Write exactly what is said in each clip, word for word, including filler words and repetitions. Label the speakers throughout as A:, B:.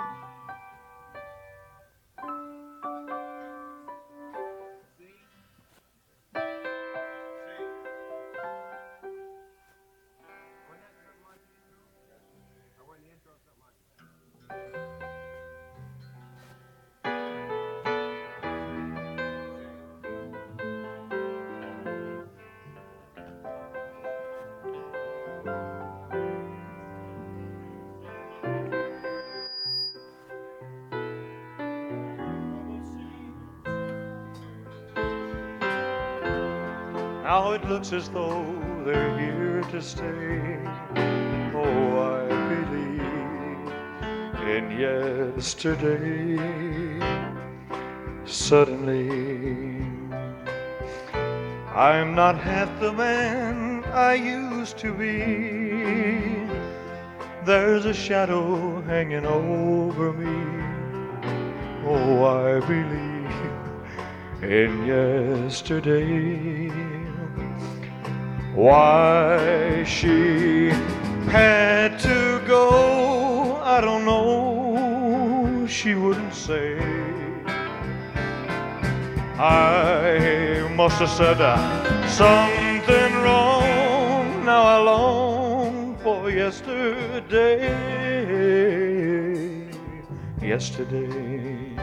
A: Now it looks as though they're here to stay. Oh, I believe in yesterday. Suddenly, I'm not half the man I used to be. There's a shadow hanging over me. Oh, I believe in yesterday. Why she had to go, I don't know, she wouldn't say. I must have said uh, something wrong. Now I long for yesterday. Yesterday,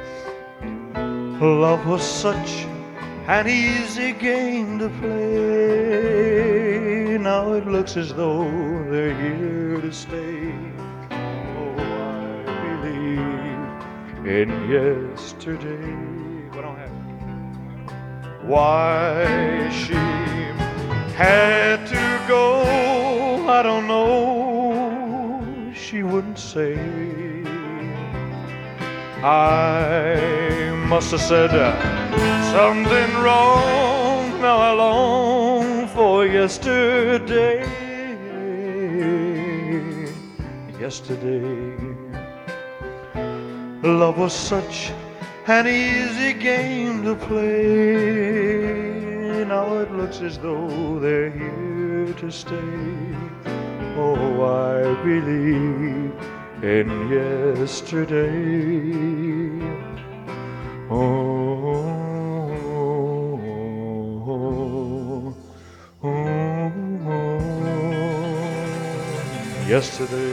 A: love was such an easy game to play. Now it looks as though they're here to stay. Oh, I believe in yesterday. But I don't have it. Why she had to go, I don't know, she wouldn't say. I must have said uh, something wrong. Now I long for yesterday. Yesterday, love was such an easy game to play. Now it looks as though they're here to stay. Oh, I believe in yesterday. Oh, oh, oh, oh. Yesterday.